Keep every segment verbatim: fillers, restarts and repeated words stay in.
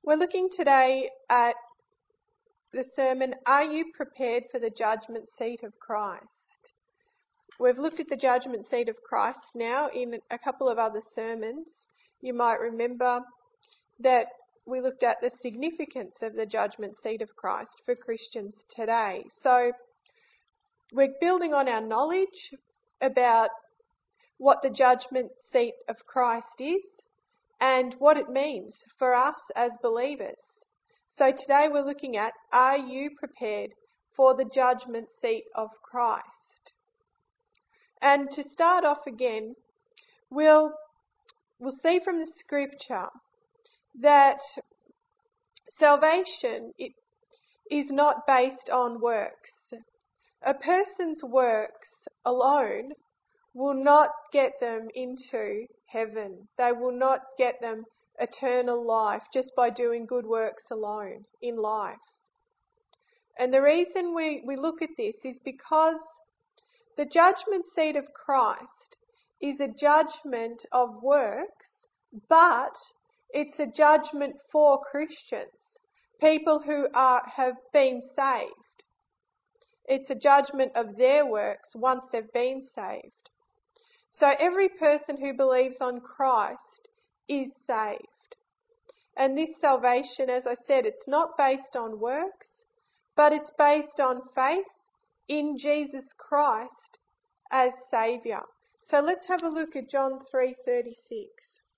We're looking today at the sermon, Are You Prepared for the Judgment Seat of Christ? We've looked at the judgment seat of Christ now in a couple of other sermons. You might remember that we looked at the significance of the judgment seat of Christ for Christians today. So we're building on our knowledge about what the judgment seat of Christ is and what it means for us as believers. So today we're looking at, are you prepared for the judgment seat of Christ? And to start off again, we'll, we'll see from the scripture that salvation it is not based on works. A person's works alone will not get them into heaven. They will not get them eternal life just by doing good works alone in life. And the reason we, we look at this is because the judgment seat of Christ is a judgment of works, but it's a judgment for Christians, people who are have been saved. It's a judgment of their works once they've been saved. So every person who believes on Christ is saved. And this salvation, as I said, it's not based on works, but it's based on faith in Jesus Christ as Saviour. So let's have a look at John three thirty-six.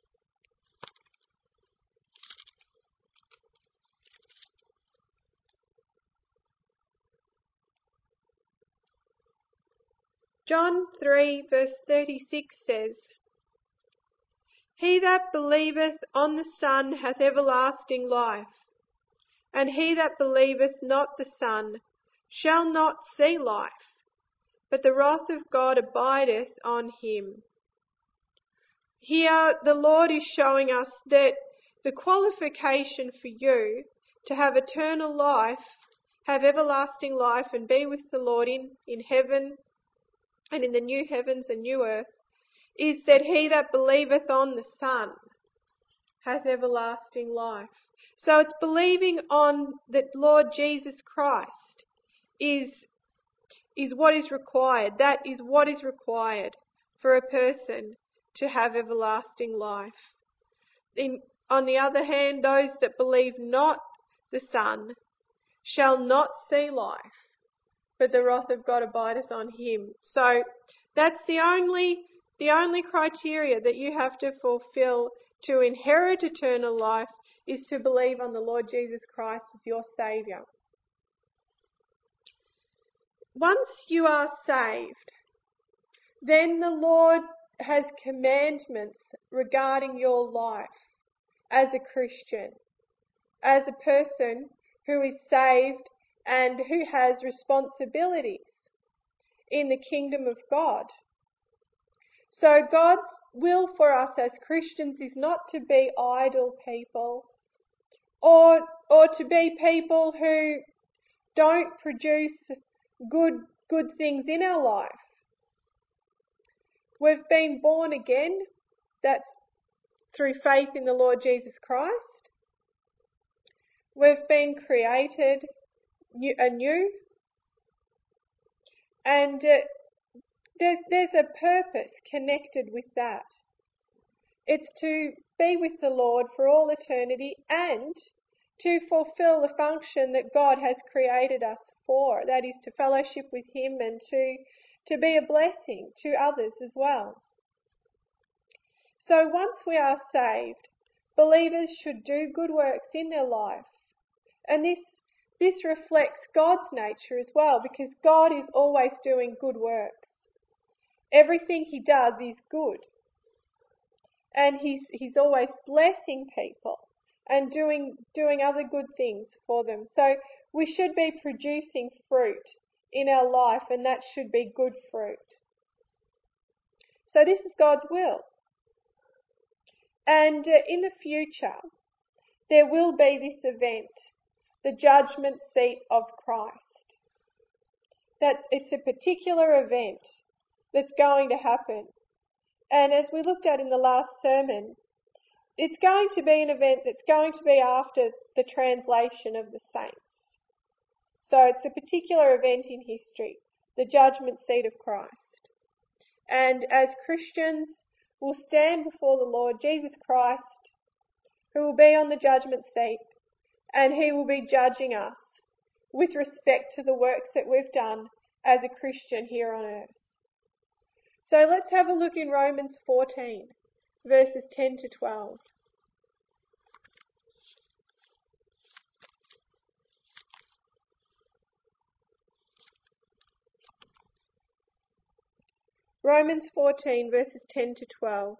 John three verse thirty-six says, He that believeth on the Son hath everlasting life, and he that believeth not the Son shall not see life, but the wrath of God abideth on him. Here the Lord is showing us that the qualification for you to have eternal life, have everlasting life and be with the Lord in, in heaven and in the new heavens and new earth, is that he that believeth on the Son hath everlasting life. So it's believing on the Lord Jesus Christ is, is what is required. That is what is required for a person to have everlasting life. In, on the other hand, those that believe not the Son shall not see life, but the wrath of God abideth on him. So that's the only the only criteria that you have to fulfill to inherit eternal life is to believe on the Lord Jesus Christ as your Saviour. Once you are saved, then the Lord has commandments regarding your life as a Christian, as a person who is saved and who has responsibilities in the kingdom of God. So God's will for us as Christians is not to be idle people or or to be people who don't produce good good things in our life. We've been born again, that's through faith in the Lord Jesus Christ. We've been created anew, and uh, there's, there's a purpose connected with that. It's to be with the Lord for all eternity and to fulfill the function that God has created us for, that is to fellowship with Him and to, to be a blessing to others as well. So once we are saved, believers should do good works in their life. And this This reflects God's nature as well, because God is always doing good works. Everything He does is good. And He's He's always blessing people and doing doing other good things for them. So we should be producing fruit in our life, and that should be good fruit. So this is God's will. And uh, in the future, there will be this event, the judgment seat of Christ. That's, it's a particular event that's going to happen. And as we looked at in the last sermon, it's going to be an event that's going to be after the translation of the saints. So it's a particular event in history, the judgment seat of Christ. And as Christians, we'll stand before the Lord Jesus Christ, who will be on the judgment seat, and he will be judging us with respect to the works that we've done as a Christian here on earth. So let's have a look in Romans fourteen, verses ten to twelve. Romans fourteen, verses ten to twelve.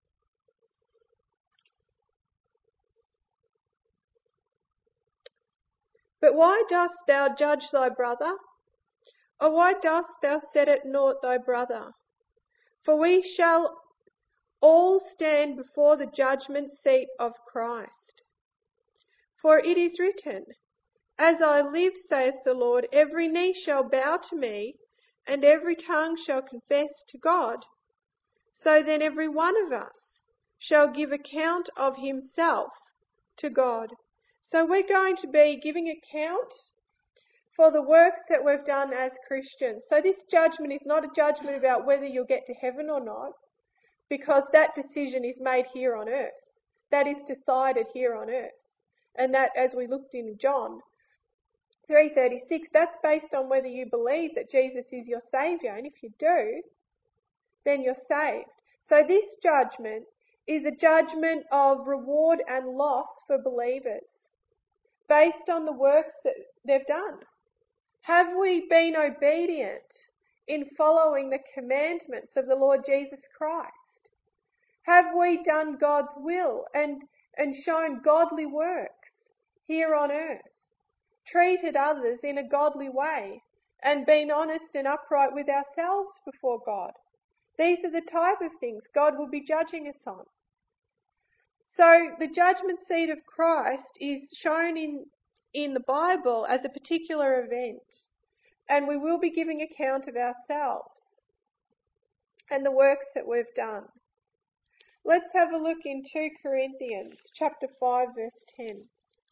But why dost thou judge thy brother? Or why dost thou set at naught thy brother? For we shall all stand before the judgment seat of Christ. For it is written, As I live, saith the Lord, every knee shall bow to me, and every tongue shall confess to God. So then every one of us shall give account of himself to God. So we're going to be giving account for the works that we've done as Christians. So this judgment is not a judgment about whether you'll get to heaven or not, because that decision is made here on earth. That is decided here on earth. And that, as we looked in John three thirty-six, that's based on whether you believe that Jesus is your Saviour. And if you do, then you're saved. So this judgment is a judgment of reward and loss for believers based on the works that they've done. Have we been obedient in following the commandments of the Lord Jesus Christ? Have we done God's will and, and shown godly works here on earth? Treated others in a godly way and been honest and upright with ourselves before God? These are the type of things God will be judging us on. So the judgment seat of Christ is shown in, in the Bible as a particular event, and we will be giving account of ourselves and the works that we've done. Let's have a look in two Corinthians chapter five, verse ten.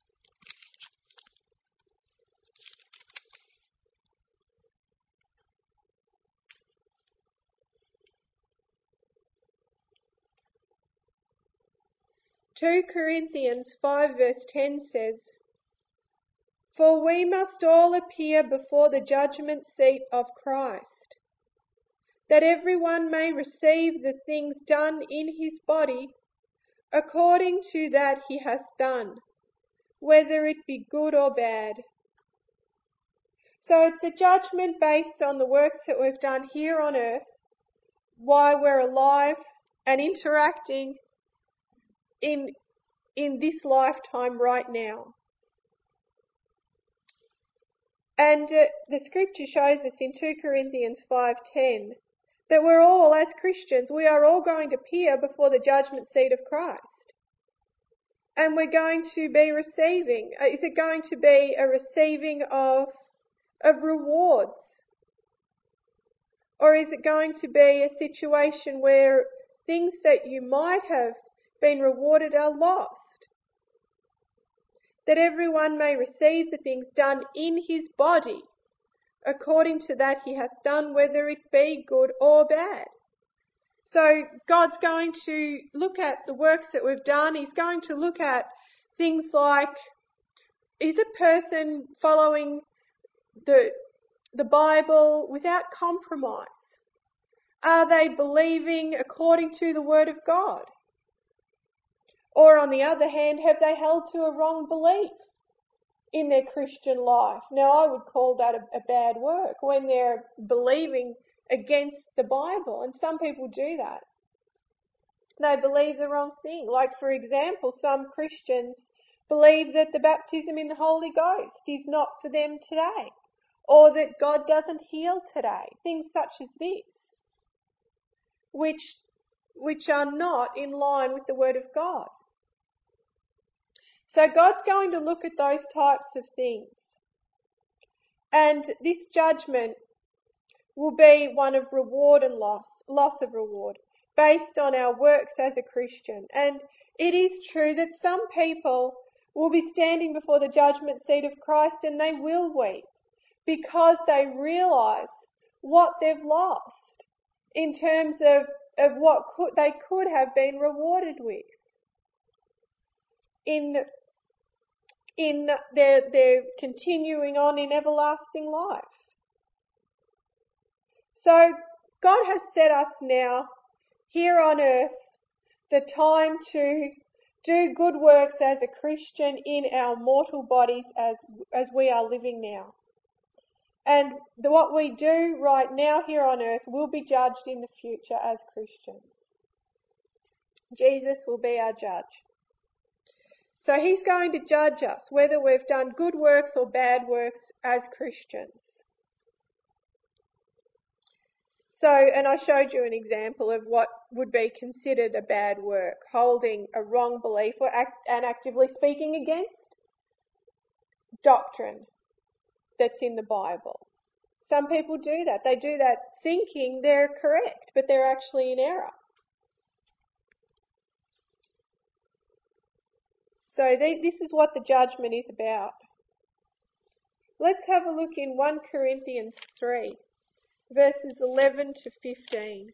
two Corinthians five verse ten says, For we must all appear before the judgment seat of Christ, that everyone may receive the things done in his body according to that he hath done, whether it be good or bad. So it's a judgment based on the works that we've done here on earth, while we're alive and interacting in, in this lifetime right now. And uh, the scripture shows us in two Corinthians five ten that we're all, as Christians, we are all going to appear before the judgment seat of Christ. And we're going to be receiving, uh, is it going to be a receiving of, of rewards? Or is it going to be a situation where things that you might have been rewarded are lost? That everyone may receive the things done in his body, according to that he hath done, whether it be good or bad. So God's going to look at the works that we've done. He's going to look at things like, is a person following the, the Bible without compromise? Are they believing according to the Word of God? Or on the other hand, have they held to a wrong belief in their Christian life? Now, I would call that a, a bad work when they're believing against the Bible, and some people do that. They believe the wrong thing. Like, for example, some Christians believe that the baptism in the Holy Ghost is not for them today, or that God doesn't heal today. Things such as this, which, which are not in line with the Word of God. So God's going to look at those types of things. And this judgment will be one of reward and loss, loss of reward, based on our works as a Christian. And it is true that some people will be standing before the judgment seat of Christ and they will weep because they realise what they've lost in terms of, of what could, they could have been rewarded with in, in their, their continuing on in everlasting life. So God has set us now here on earth the time to do good works as a Christian in our mortal bodies as, as we are living now. And the, what we do right now here on earth will be judged in the future as Christians. Jesus will be our judge. So he's going to judge us whether we've done good works or bad works as Christians. So, and I showed you an example of what would be considered a bad work, holding a wrong belief or act, and actively speaking against doctrine that's in the Bible. Some people do that. They do that thinking they're correct, but they're actually in error. So they, this is what the judgment is about. Let's have a look in First Corinthians three, verses eleven to fifteen.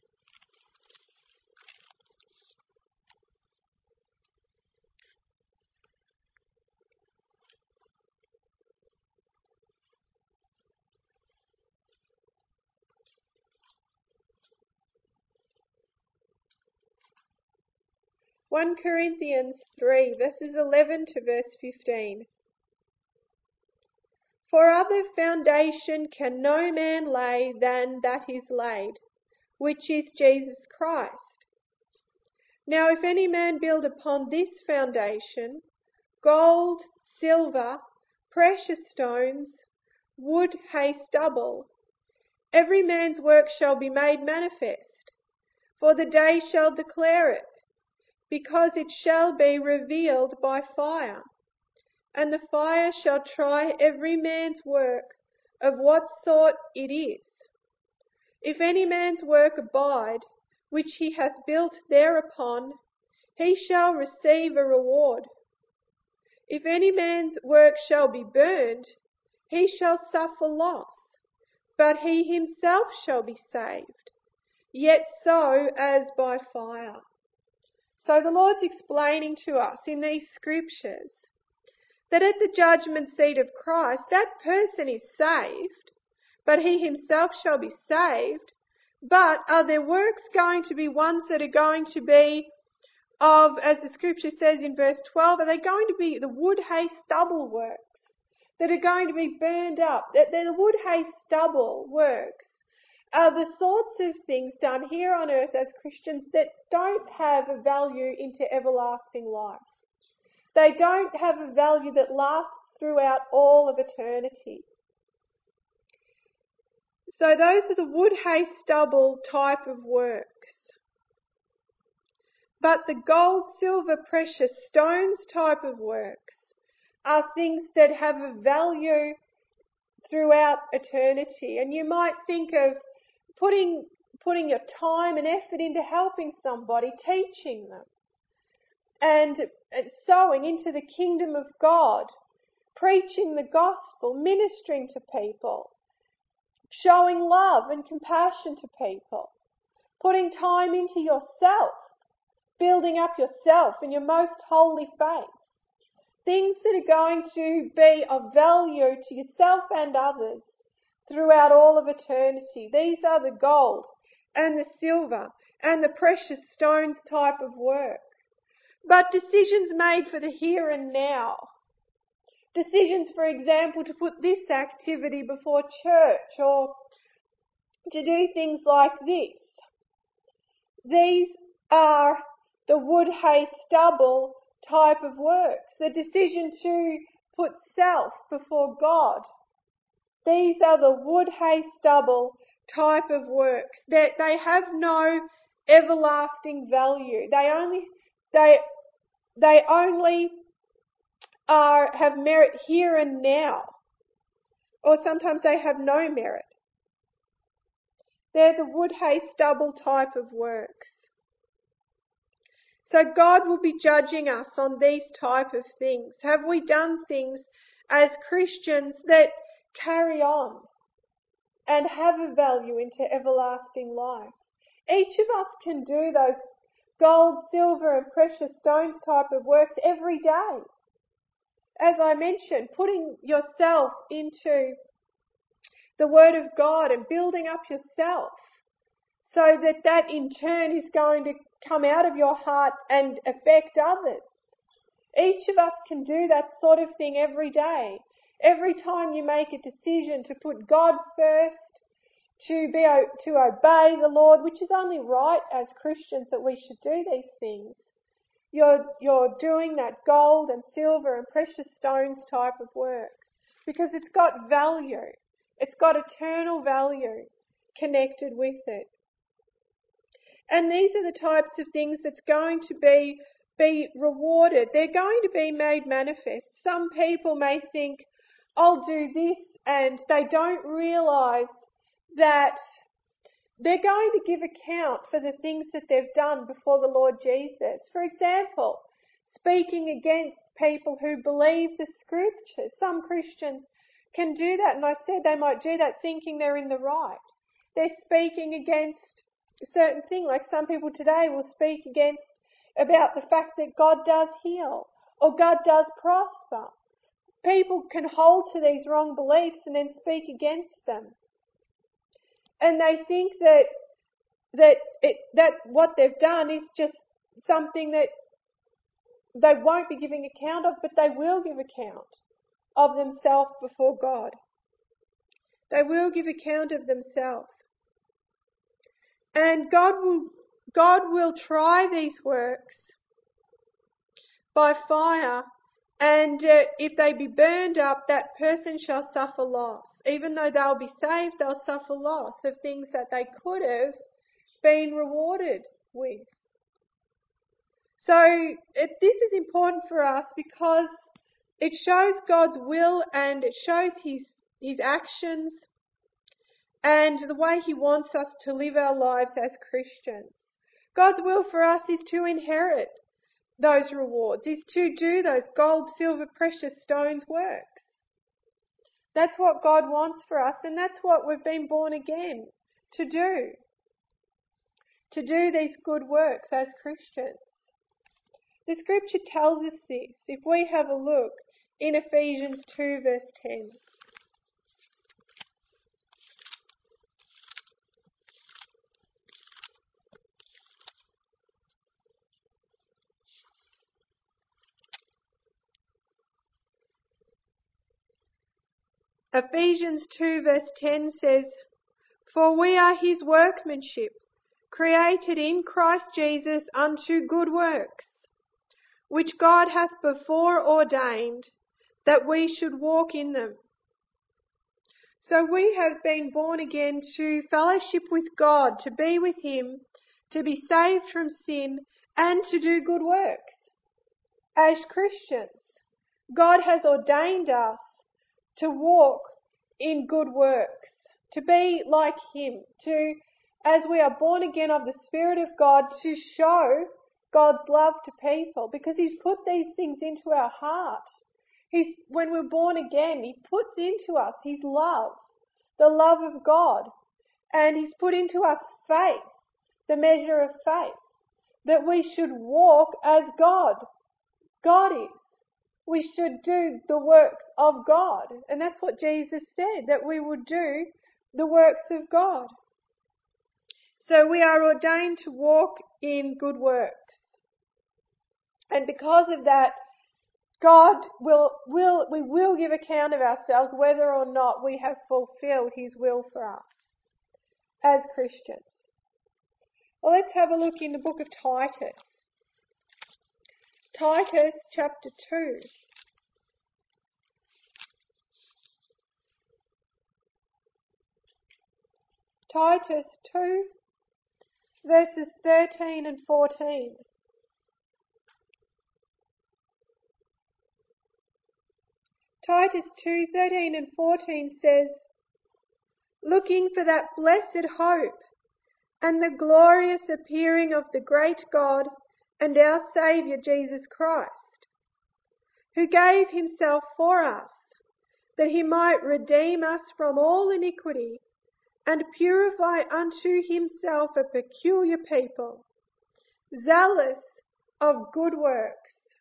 First Corinthians three, verses eleven to verse fifteen. For other foundation can no man lay than that is laid, which is Jesus Christ. Now if any man build upon this foundation, gold, silver, precious stones, wood, hay, stubble, every man's work shall be made manifest, for the day shall declare it, because it shall be revealed by fire. And the fire shall try every man's work of what sort it is. If any man's work abide, which he hath built thereupon, he shall receive a reward. If any man's work shall be burned, he shall suffer loss, but he himself shall be saved, yet so as by fire. So the Lord's explaining to us in these scriptures that at the judgment seat of Christ, that person is saved, but he himself shall be saved. But are their works going to be ones that are going to be of, as the scripture says in verse twelve, are they going to be the wood, hay, stubble works that are going to be burned up? That the wood, hay, stubble works are the sorts of things done here on earth as Christians that don't have a value into everlasting life. They don't have a value that lasts throughout all of eternity. So those are the wood, hay, stubble type of works. But the gold, silver, precious stones type of works are things that have a value throughout eternity. And you might think of putting, putting your time and effort into helping somebody, teaching them, and sowing into the kingdom of God, preaching the gospel, ministering to people, showing love and compassion to people, putting time into yourself, building up yourself in your most holy faith. Things that are going to be of value to yourself and others throughout all of eternity. These are the gold and the silver and the precious stones type of work. But decisions made for the here and now, decisions, for example, to put this activity before church or to do things like this, these are the wood, hay, stubble type of works. The decision to put self before God. These are the wood, hay, stubble type of works. That they have no everlasting value. They only they they only are have merit here and now. Or sometimes they have no merit. They're the wood, hay, stubble type of works. So God will be judging us on these type of things. Have we done things as Christians that carry on and have a value into everlasting life? Each of us can do those gold, silver and precious stones type of works every day. As I mentioned, putting yourself into the Word of God and building up yourself so that that in turn is going to come out of your heart and affect others. Each of us can do that sort of thing every day. Every time you make a decision to put God first, to be to obey the Lord, which is only right as Christians that we should do these things, you're, you're doing that gold and silver and precious stones type of work because it's got value. It's got eternal value connected with it. And these are the types of things that's going to be, be rewarded. They're going to be made manifest. Some people may think, I'll do this, and they don't realise that they're going to give account for the things that they've done before the Lord Jesus. For example, speaking against people who believe the Scriptures. Some Christians can do that, and I said they might do that thinking they're in the right. They're speaking against a certain thing, like some people today will speak against about the fact that God does heal or God does prosper. People can hold to these wrong beliefs and then speak against them. And they think that that it, that what they've done is just something that they won't be giving account of, but they will give account of themselves before God. They will give account of themselves. And God will, God will try these works by fire, and uh, if they be burned up, that person shall suffer loss. Even though they'll be saved, they'll suffer loss of things that they could have been rewarded with. So it, this is important for us because it shows God's will and it shows his, his actions and the way he wants us to live our lives as Christians. God's will for us is to inherit those rewards, is to do those gold, silver, precious stones works. That's what God wants for us, and that's what we've been born again to do. To do these good works as Christians. The Scripture tells us this if we have a look in Ephesians two verse ten. Ephesians two verse ten says, "For we are his workmanship, created in Christ Jesus unto good works, which God hath before ordained that we should walk in them." So we have been born again to fellowship with God, to be with him, to be saved from sin, and to do good works. As Christians, God has ordained us to walk in good works, to be like him, to, as we are born again of the Spirit of God, to show God's love to people, because he's put these things into our heart. He's, when we're born again, he puts into us his love, the love of God, and he's put into us faith, the measure of faith, that we should walk as God, God is. We should do the works of God. And that's what Jesus said, that we would do the works of God. So we are ordained to walk in good works. And because of that, God will, will, we will give account of ourselves whether or not we have fulfilled his will for us as Christians. Well, let's have a look in the book of Titus. Titus chapter two. Titus two, verses thirteen and fourteen. Titus two, thirteen and fourteen says, "Looking for that blessed hope and the glorious appearing of the great God and our Saviour Jesus Christ, who gave himself for us, that he might redeem us from all iniquity and purify unto himself a peculiar people, zealous of good works.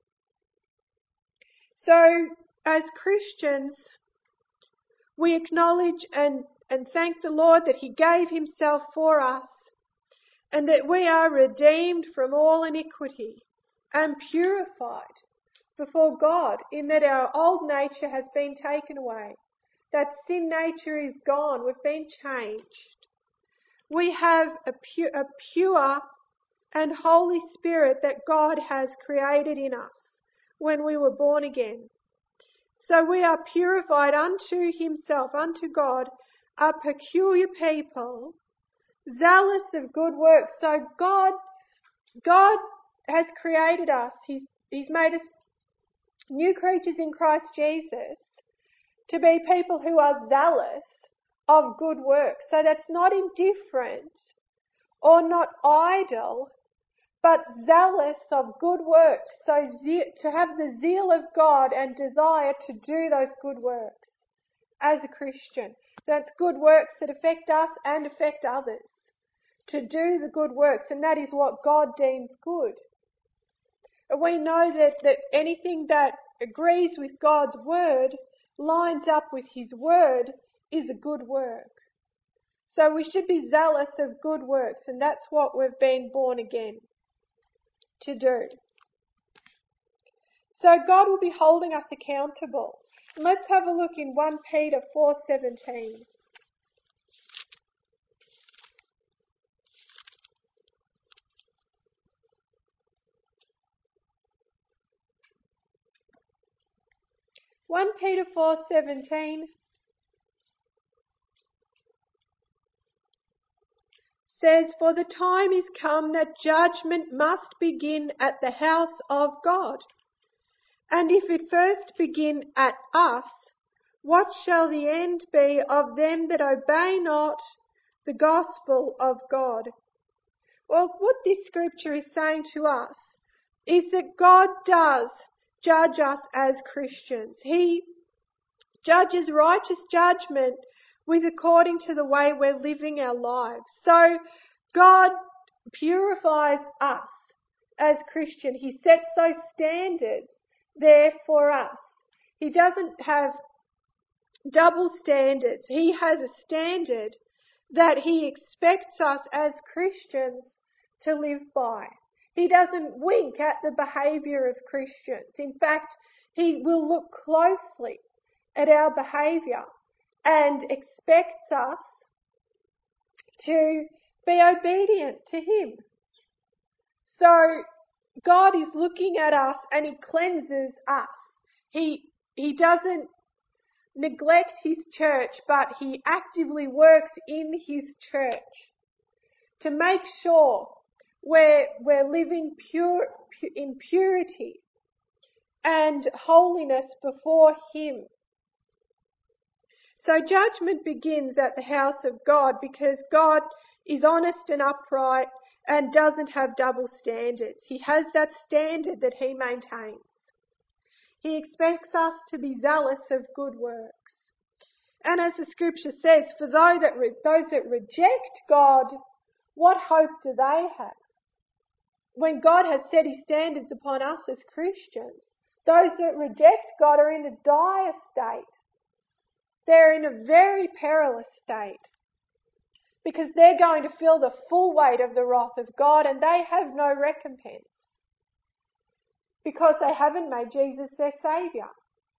So, as Christians, we acknowledge and, and thank the Lord that he gave himself for us, and that we are redeemed from all iniquity and purified before God, in that our old nature has been taken away. That sin nature is gone. We've been changed. We have a, pu- a pure and Holy Spirit that God has created in us when we were born again. So we are purified unto himself, unto God, a peculiar people, zealous of good works. So God, God has created us. He's, he's made us new creatures in Christ Jesus to be people who are zealous of good works. So that's not indifferent or not idle, but zealous of good works. So ze- to have the zeal of God and desire to do those good works as a Christian. That's good works that affect us and affect others. To do the good works, and that is what God deems good. And we know that, that anything that agrees with God's word, lines up with his word, is a good work. So we should be zealous of good works, and that's what we've been born again to do. So God will be holding us accountable. And let's have a look in First Peter four seventeen. First Peter four seventeen says, "For the time is come that judgment must begin at the house of God. And if it first begin at us, what shall the end be of them that obey not the gospel of God?" Well, what this scripture is saying to us is that God does judge us as Christians. He judges righteous judgment with according to the way we're living our lives. So God purifies us as Christians. He sets those standards there for us. He doesn't have double standards. He has a standard that he expects us as Christians to live by. He doesn't wink at the behaviour of Christians. In fact, he will look closely at our behaviour and expects us to be obedient to him. So God is looking at us and he cleanses us. He, he doesn't neglect his church, but he actively works in his church to make sure we're, we're living pure, pu- in purity and holiness before him. So judgment begins at the house of God because God is honest and upright and doesn't have double standards. He has that standard that he maintains. He expects us to be zealous of good works. And as the scripture says, for those that, re- those that reject God, what hope do they have? When God has set his standards upon us as Christians, those that reject God are in a dire state. They're in a very perilous state because they're going to feel the full weight of the wrath of God and they have no recompense because they haven't made Jesus their Saviour.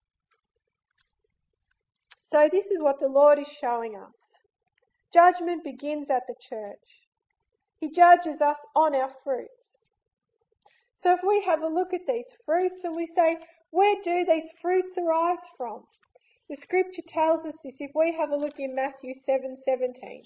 So this is what the Lord is showing us. Judgment begins at the church. He judges us on our fruits. So if we have a look at these fruits and we say, where do these fruits arise from? The scripture tells us this if we have a look in Matthew seven seventeen.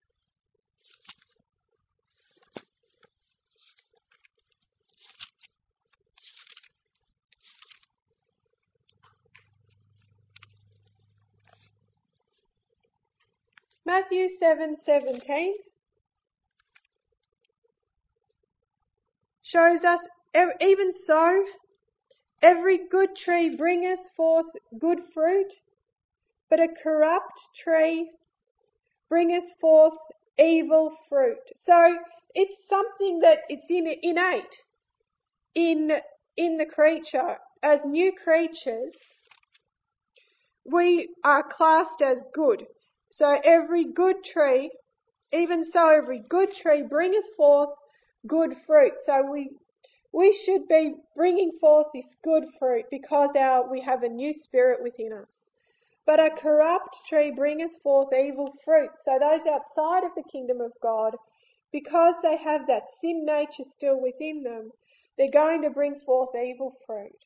Matthew seven seventeen shows us Even so, every good tree bringeth forth good fruit, but a corrupt tree bringeth forth evil fruit. So it's something that it's in, innate in, in the creature. As new creatures, we are classed as good. So every good tree, even so every good tree bringeth forth good fruit. So we we should be bringing forth this good fruit because our we have a new spirit within us. But a corrupt tree bringeth forth evil fruit. So those outside of the kingdom of God, because they have that sin nature still within them, they're going to bring forth evil fruit.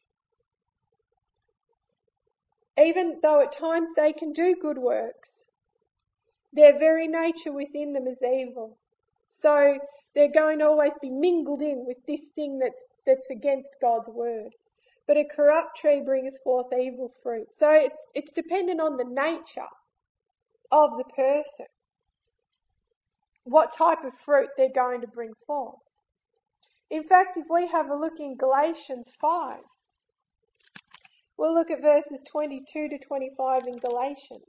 Even though at times they can do good works, their very nature within them is evil. So they're going to always be mingled in with this thing that's, that's against God's word. But a corrupt tree bringeth forth evil fruit. So it's, it's dependent on the nature of the person, what type of fruit they're going to bring forth. In fact, if we have a look in Galatians five, we'll look at verses twenty-two to twenty-five in Galatians.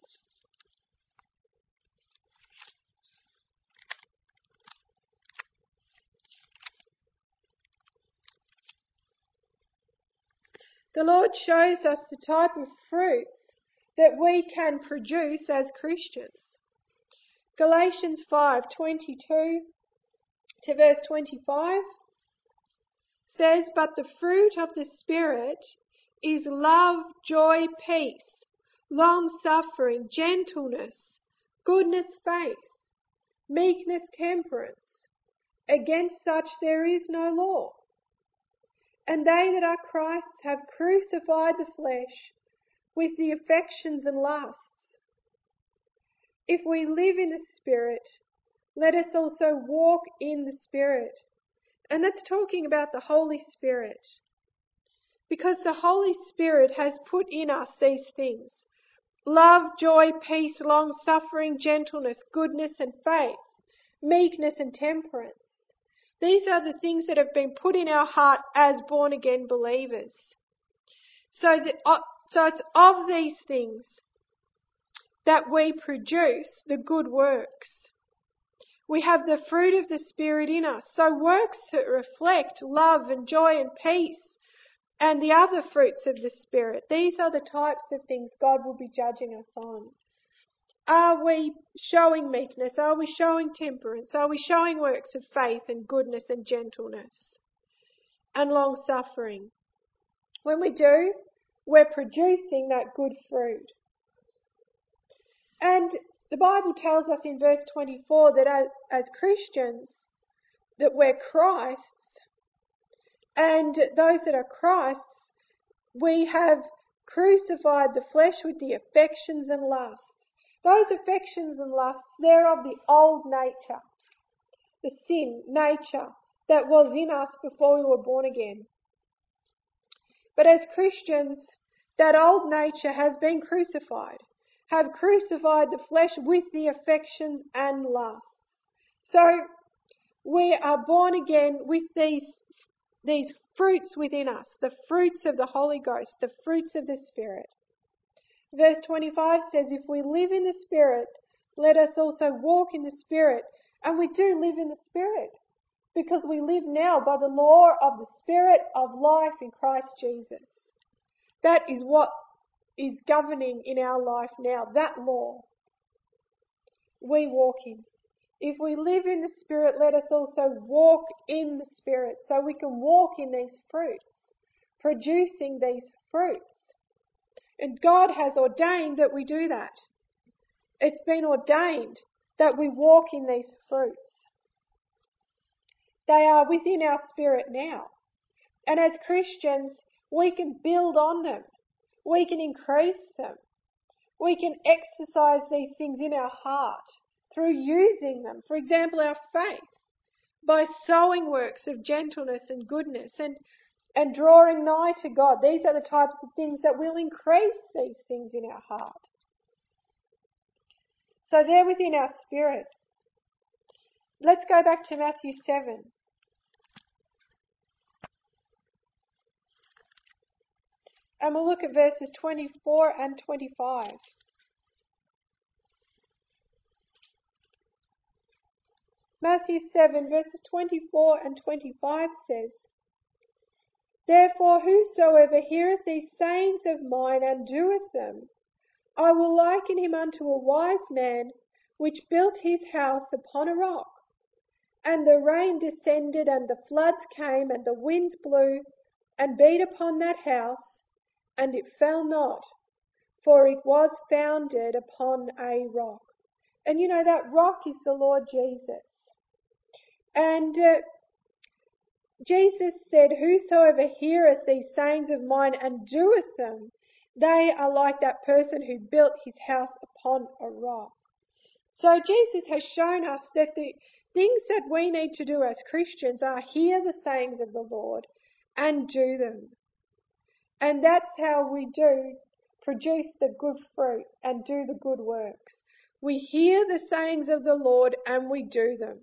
The Lord shows us the type of fruits that we can produce as Christians. Galatians five twenty-two to verse twenty-five says, "But the fruit of the Spirit is love, joy, peace, long-suffering, gentleness, goodness, faith, meekness, temperance. Against such there is no law. And they that are Christ's have crucified the flesh with the affections and lusts. If we live in the Spirit, let us also walk in the Spirit." And that's talking about the Holy Spirit. Because the Holy Spirit has put in us these things: love, joy, peace, long-suffering, gentleness, goodness and faith, meekness and temperance. These are the things that have been put in our heart as born-again believers. So, that, uh, so it's of these things that we produce the good works. We have the fruit of the Spirit in us. So works that reflect love and joy and peace and the other fruits of the Spirit. These are the types of things God will be judging us on. Are we showing meekness? Are we showing temperance? Are we showing works of faith and goodness and gentleness and long-suffering? When we do, we're producing that good fruit. And the Bible tells us in verse twenty-four that as, as Christians, that we're Christ's, and those that are Christ's, we have crucified the flesh with the affections and lusts. Those affections and lusts, they're of the old nature, the sin nature that was in us before we were born again. But as Christians, that old nature has been crucified, have crucified the flesh with the affections and lusts. So we are born again with these, these fruits within us, the fruits of the Holy Ghost, the fruits of the Spirit. Verse twenty-five says, "If we live in the Spirit, let us also walk in the Spirit." And we do live in the Spirit because we live now by the law of the Spirit of life in Christ Jesus. That is what is governing in our life now, that law we walk in. If we live in the Spirit, let us also walk in the Spirit, so we can walk in these fruits, producing these fruits. And God has ordained that we do that. It's been ordained that we walk in these fruits. They are within our spirit now. And as Christians, we can build on them. We can increase them. We can exercise these things in our heart through using them. For example, our faith, by sowing works of gentleness and goodness and, and drawing nigh to God. These are the types of things that will increase these things in our heart. So they're within our spirit. Let's go back to Matthew seven. And we'll look at verses twenty-four and twenty-five. Matthew seven, verses twenty-four and twenty-five says, Therefore whosoever heareth these sayings of mine and doeth them, I will liken him unto a wise man, which built his house upon a rock. And the rain descended, and the floods came, and the winds blew, and beat upon that house, and it fell not, for it was founded upon a rock. And you know, that rock is the Lord Jesus. And uh, Jesus said, Whosoever heareth these sayings of mine and doeth them, they are like that person who built his house upon a rock. So Jesus has shown us that the things that we need to do as Christians are hear the sayings of the Lord and do them. And that's how we do produce the good fruit and do the good works. We hear the sayings of the Lord and we do them.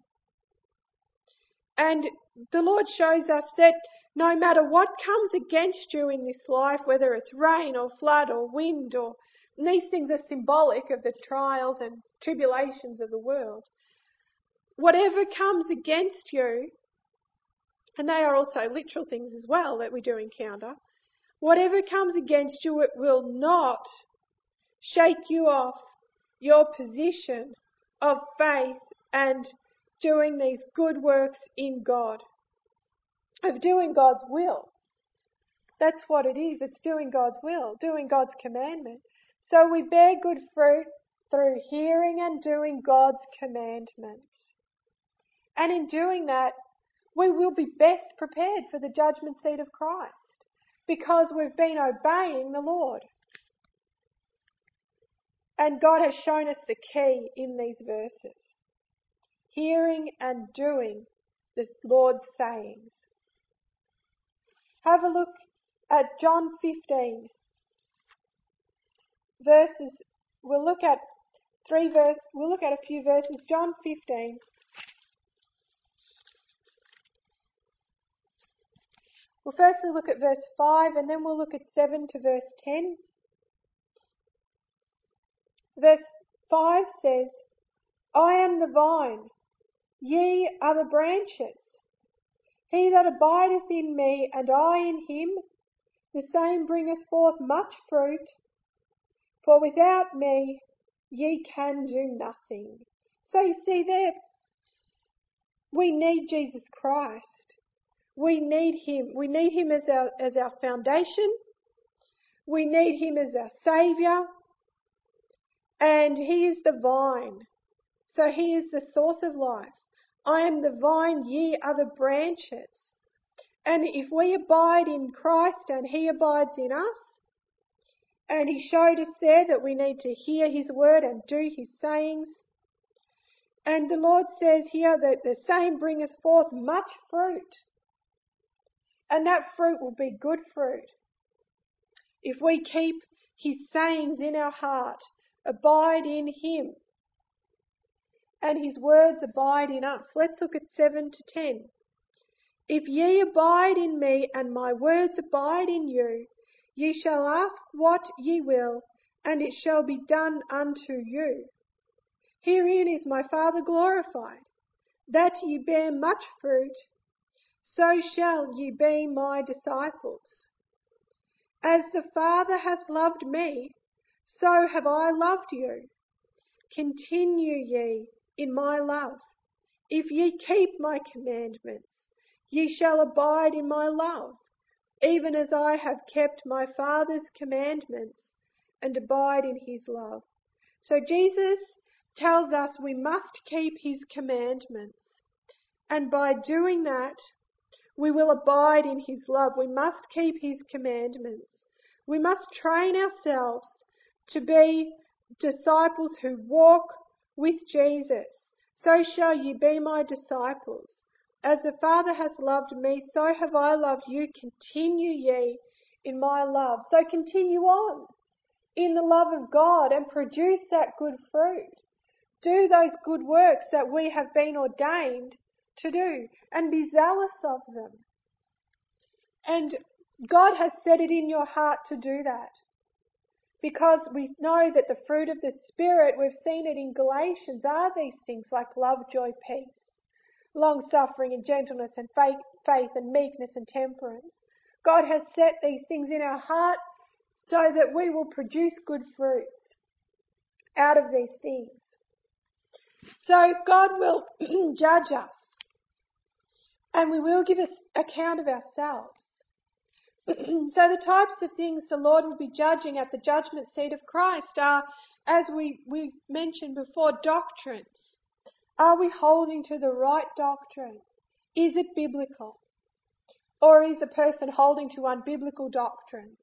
And the Lord shows us that no matter what comes against you in this life, whether it's rain or flood or wind, or and these things are symbolic of the trials and tribulations of the world, whatever comes against you, and they are also literal things as well that we do encounter, whatever comes against you, it will not shake you off your position of faith and doing these good works in God, of doing God's will. That's what it is. It's doing God's will, doing God's commandment. So we bear good fruit through hearing and doing God's commandments. And in doing that, we will be best prepared for the judgment seat of Christ, because we've been obeying the Lord. And God has shown us the key in these verses. Hearing and doing the Lord's sayings. Have a look at John fifteen. Verses, we'll look at three verse, we'll look at a few verses. John fifteen. We'll firstly look at verse five, and then we'll look at seven to verse ten. Verse five says, I am the vine, ye are the branches. He that abideth in me, and I in him, the same bringeth forth much fruit, for without me ye can do nothing. So you see there, we need Jesus Christ. We need him. We need him as our, as our foundation. We need him as our saviour. And he is the vine. So he is the source of life. I am the vine, ye are the branches. And if we abide in Christ and he abides in us, and he showed us there that we need to hear his word and do his sayings. And the Lord says here that the same bringeth forth much fruit. And that fruit will be good fruit. If we keep his sayings in our heart, abide in him, and his words abide in us. Let's look at seven to ten. If ye abide in me, and my words abide in you, ye shall ask what ye will, and it shall be done unto you. Herein is my Father glorified, that ye bear much fruit, so shall ye be my disciples. As the Father hath loved me, so have I loved you. Continue ye in my love. If ye keep my commandments, ye shall abide in my love, even as I have kept my Father's commandments and abide in his love. So Jesus tells us we must keep his commandments. And by doing that, we will abide in his love. We must keep his commandments. We must train ourselves to be disciples who walk with Jesus. So shall ye be my disciples. As the Father hath loved me, so have I loved you. Continue ye in my love. So continue on in the love of God and produce that good fruit. Do those good works that we have been ordained to do and be zealous of them. And God has set it in your heart to do that. Because we know that the fruit of the Spirit, we've seen it in Galatians, are these things like love, joy, peace, long-suffering and gentleness and faith, faith and meekness and temperance. God has set these things in our heart so that we will produce good fruits out of these things. So God will judge us and we will give us account of ourselves. So the types of things the Lord will be judging at the judgment seat of Christ are, as we, we mentioned before, doctrines. Are we holding to the right doctrine? Is it biblical? Or is a person holding to unbiblical doctrines?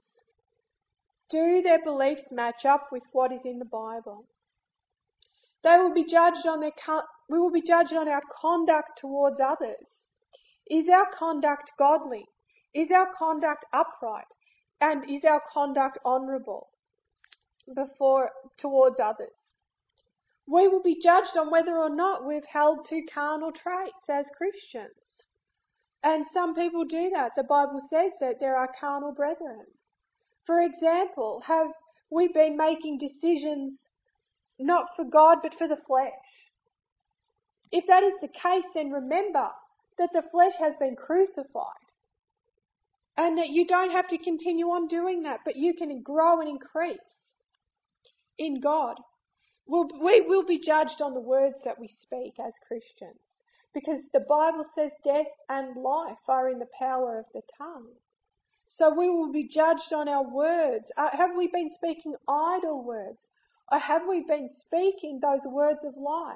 Do their beliefs match up with what is in the Bible? They will be judged on their, we will be judged on our conduct towards others. Is our conduct godly? Is our conduct upright? And is our conduct honourable before towards others? We will be judged on whether or not we've held to carnal traits as Christians. And some people do that. The Bible says that there are carnal brethren. For example, have we been making decisions not for God but for the flesh? If that is the case, then remember that the flesh has been crucified and that you don't have to continue on doing that, but you can grow and increase in God. We'll, we will be judged on the words that we speak as Christians, because the Bible says death and life are in the power of the tongue. So we will be judged on our words. Uh, have we been speaking idle words? Or have we been speaking those words of life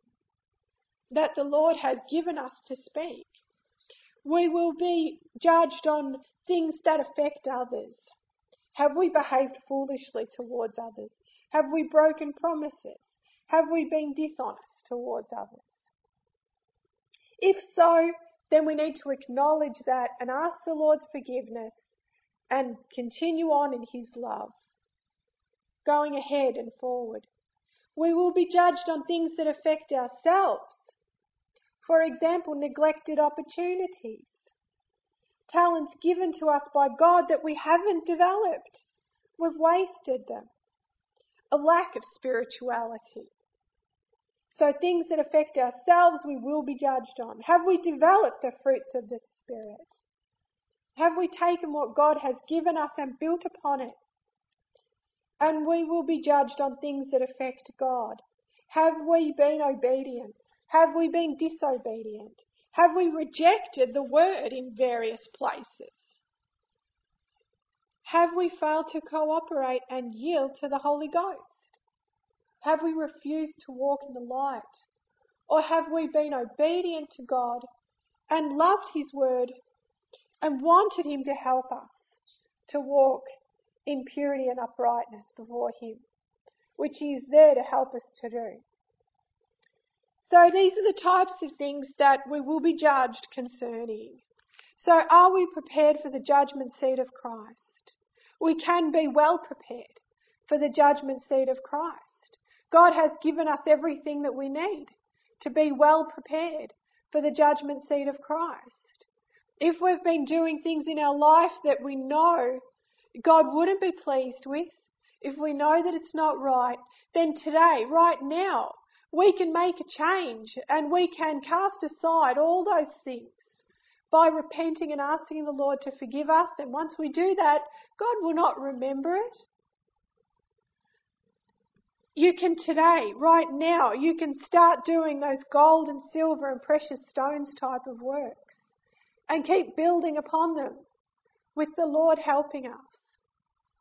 that the Lord has given us to speak? We will be judged on things that affect others. Have we behaved foolishly towards others? Have we broken promises? Have we been dishonest towards others? If so, then we need to acknowledge that and ask the Lord's forgiveness and continue on in His love, going ahead and forward. We will be judged on things that affect ourselves. For example, neglected opportunities, talents given to us by God that we haven't developed. We've wasted them. A lack of spirituality. So things that affect ourselves we will be judged on. Have we developed the fruits of the Spirit? Have we taken what God has given us and built upon it? And we will be judged on things that affect God. Have we been obedient? Have we been disobedient? Have we rejected the word in various places? Have we failed to cooperate and yield to the Holy Ghost? Have we refused to walk in the light? Or have we been obedient to God and loved His word and wanted Him to help us to walk in purity and uprightness before Him, which He is there to help us to do? So these are the types of things that we will be judged concerning. So are we prepared for the judgment seat of Christ? We can be well prepared for the judgment seat of Christ. God has given us everything that we need to be well prepared for the judgment seat of Christ. If we've been doing things in our life that we know God wouldn't be pleased with, if we know that it's not right, then today, right now, we can make a change and we can cast aside all those things by repenting and asking the Lord to forgive us. And once we do that, God will not remember it. You can today, right now, you can start doing those gold and silver and precious stones type of works and keep building upon them with the Lord helping us.